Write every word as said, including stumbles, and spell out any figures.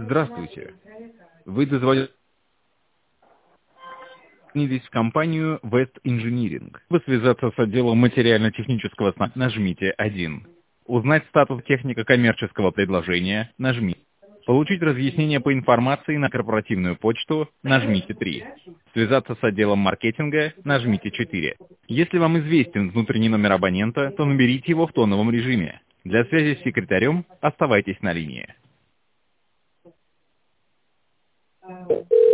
Здравствуйте. Вы дозвонились в компанию West Engineering. Чтобы связаться с отделом материально-технического сна, нажмите один. Узнать статус технико-коммерческого предложения, нажмите. Получить разъяснение по информации на корпоративную почту, нажмите три. Связаться с отделом маркетинга, нажмите четыре. Если вам известен внутренний номер абонента, то наберите его в тоновом режиме. Для связи с секретарем оставайтесь на линии.